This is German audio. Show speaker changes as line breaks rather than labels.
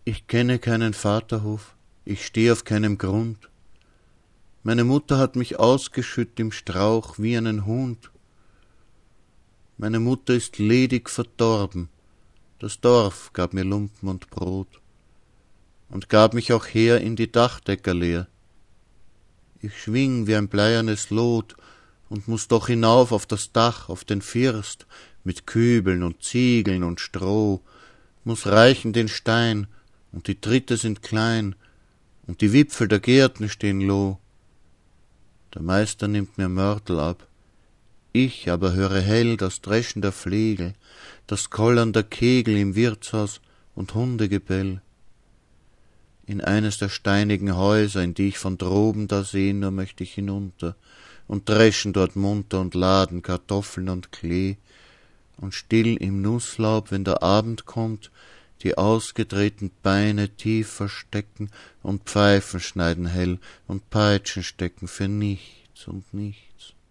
Ich kenne keinen Vaterhof, ich steh auf keinem Grund. Meine Mutter hat mich ausgeschütt im Strauch wie einen Hund. Meine Mutter ist ledig verdorben, das Dorf gab mir Lumpen und Brot und gab mich auch her in die Dachdeckerlehr. Ich schwing wie ein bleiernes Lot und muß doch hinauf auf das Dach, auf den First, mit Kübeln und Ziegeln und Stroh, muß reichen den Stein, und die Tritte sind klein, und die Wipfel der Gärten stehen loh. Der Meister nimmt mir Mörtel ab, ich aber höre hell das Dreschen der Flegel, das Kollern der Kegel im Wirtshaus und Hundegebell. In eines der steinigen Häuser, in die ich von droben da sehn, nur möcht ich hinunter und dreschen dort munter und laden Kartoffeln und Klee und still im Nusslaub, wenn der Abend kommt, die ausgedrehten Beine tief verstecken und Pfeifen schneiden hell und Peitschen stecken für nichts und nichts.